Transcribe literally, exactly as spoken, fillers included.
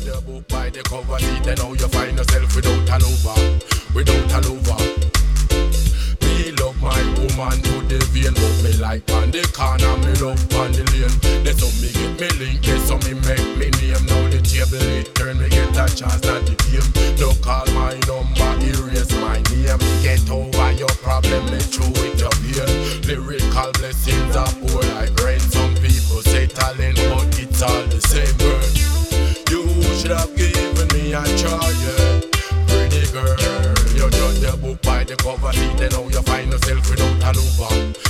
the book by the cover, see then how you find yourself without a lover, without a lover. Me love my woman to the vein, but me like on the corner, me love on the lane. That's how me get me link, that's how me make me name. Now the table it turn, me get a chance, not the game. Don't call my number, erase my name. Get over your problem, me through it up here. Lyrical blessings are poor like rain. Some people say talent, but it's all the same girl. You should have given me a try, yeah. Pretty girl, you judge the book by the cover, see then how you find yourself without a lover,